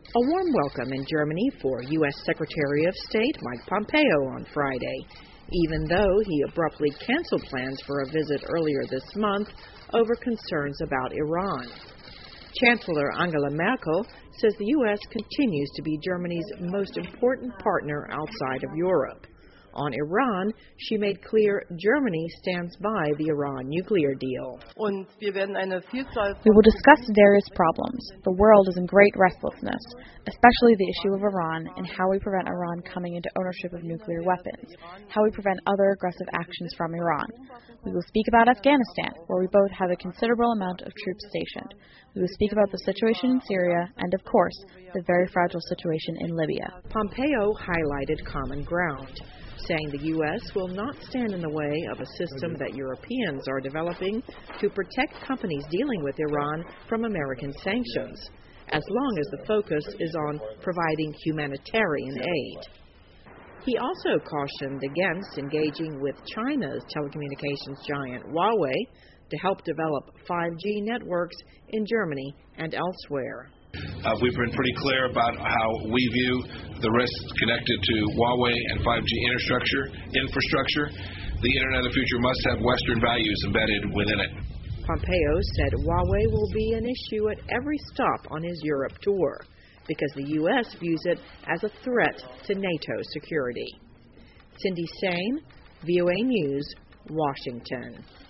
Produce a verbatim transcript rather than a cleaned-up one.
A warm welcome in Germany for U S Secretary of State Mike Pompeo on Friday, even though he abruptly canceled plans for a visit earlier this month over concerns about Iran. Chancellor Angela Merkel says the U S continues to be Germany's most important partner outside of Europe. On Iran, she made clear Germany stands by the Iran nuclear deal. We will discuss various problems. The world is in great restlessness, especially the issue of Iran and how we prevent Iran coming into ownership of nuclear weapons, how we prevent other aggressive actions from Iran. We will speak about Afghanistan, where we both have a considerable amount of troops stationed. We will speak about the situation in Syria and, of course, the very fragile situation in Libya. Pompeo highlighted common ground, saying the U S will not stand in the way of a system that Europeans are developing to protect companies dealing with Iran from American sanctions, as long as the focus is on providing humanitarian aid. He also cautioned against engaging with China's telecommunications giant Huawei to help develop five G networks in Germany and elsewhere. Uh, we've been pretty clear about how we view the risks connected to Huawei and five G infrastructure. Infrastructure. The Internet of the future must have Western values embedded within it. Pompeo said Huawei will be an issue at every stop on his Europe tour because the U S views it as a threat to NATO security. Cindy Sain, V O A News, Washington.